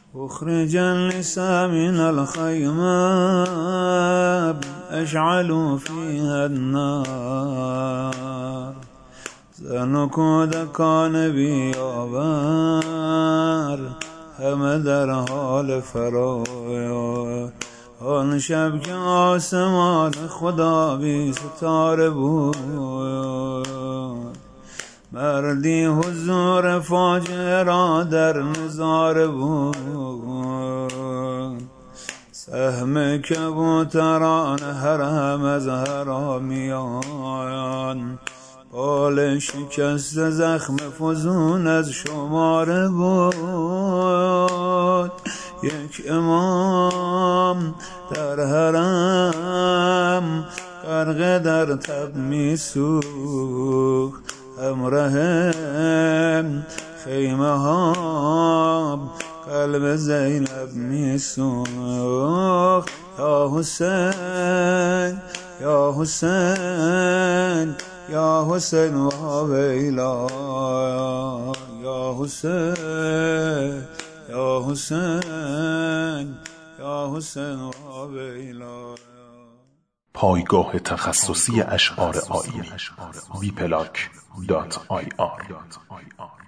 أخرج النساء من الخيمة أشعلوا فيها النار زنکود کان بیاور همه در حال فرار آن شب که آسمان خدا بی ستاره بود مردی حضور فاجعه را در نظاره بود سهم کبوتران حرم از حرامیان بال شکست زخم فزون از شماره بود یک امام در حرم غرق در تب می سوخت همراه خیمه ها قلب زینب می سوخت یا حسین یا حسین یا حسین و ویلا یا حسین یا حسین یا حسین و ویلا. پایگاه تخصصی اشعار آیینی wplac.ir